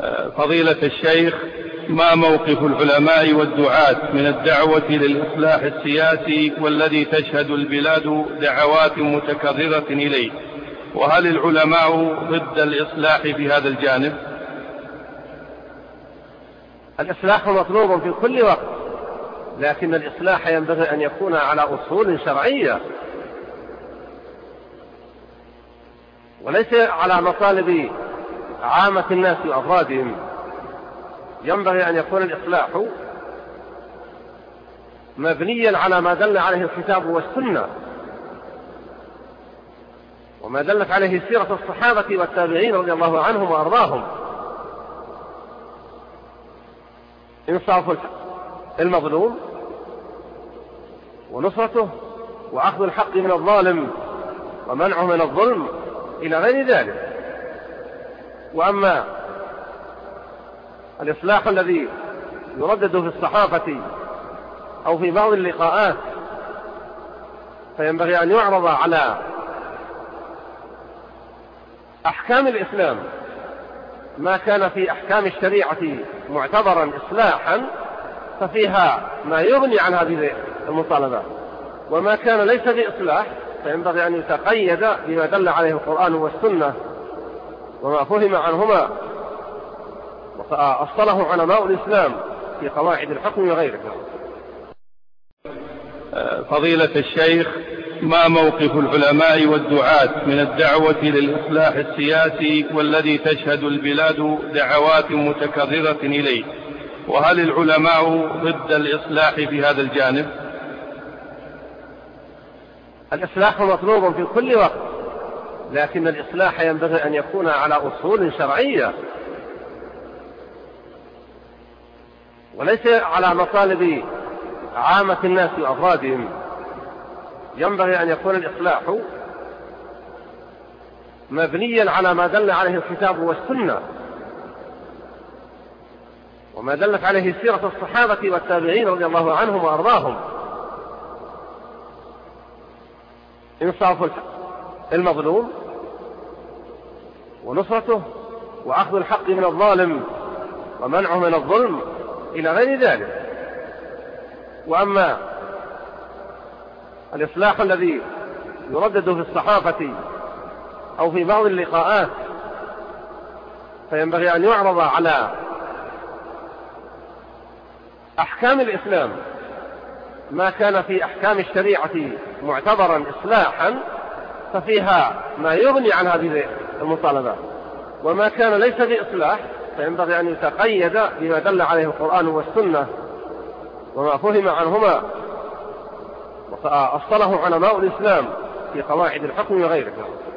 فضيلة الشيخ، ما موقف العلماء والدعاة من الدعوة للإصلاح السياسي والذي تشهد البلاد دعوات متكررة إليه؟ وهل العلماء ضد الإصلاح في هذا الجانب؟ الإصلاح مطلوب في كل وقت، لكن الإصلاح ينبغي أن يكون على أصول شرعية وليس على مطالب عامة الناس وأفرادهم. ينبغي أن يكون الإصلاح مبنيا على ما دل عليه الكتاب والسنة وما دلت عليه سيرة الصحابة والتابعين رضي الله عنهم وأرضاهم. إنصاف المظلوم ونصرته وأخذ الحق من الظالم ومنعه من الظلم إلى غير ذلك. وأما الإصلاح الذي يردد في الصحافة أو في بعض اللقاءات فينبغي أن يعرض على أحكام الإسلام ما كان في أحكام الشريعة معتبرا إصلاحا ففيها ما يغني عن هذه المطالبات، وما كان ليس بإصلاح فينبغي أن يتقيد بما دل عليه القرآن والسنة وما فهم عنهما وأصله علماء الإسلام في قواعد الحكم وغيره. فضيلة الشيخ، ما موقف العلماء والدعاة من الدعوة للإصلاح السياسي والذي تشهد البلاد دعوات متكررة إليه؟ وهل العلماء ضد الإصلاح في هذا الجانب؟ الإصلاح مطلوب في كل وقت، لكن الإصلاح ينبغي أن يكون على أصول شرعية وليس على مطالب عامة الناس وأفرادهم. ينبغي أن يكون الإصلاح مبنيا على ما دل عليه الكتاب والسنة وما دلت عليه سيرة الصحابة والتابعين رضي الله عنهم وأرضاهم. إنصاف المظلوم ونصرته وأخذ الحق من الظالم ومنعه من الظلم إلى غير ذلك. وأما الإصلاح الذي يردد في الصحافة أو في بعض اللقاءات فينبغي أن يعرض على أحكام الإسلام ما كان في أحكام الشريعة معتبرا إصلاحا ففيها ما يغني عن هذه المطالبات، وما كان ليس بإصلاح فينبغي أن يتقيد بما دل عليه القرآن والسنة وما فهم عنهما وأصله علماء الإسلام في قواعد الحكم وغيره.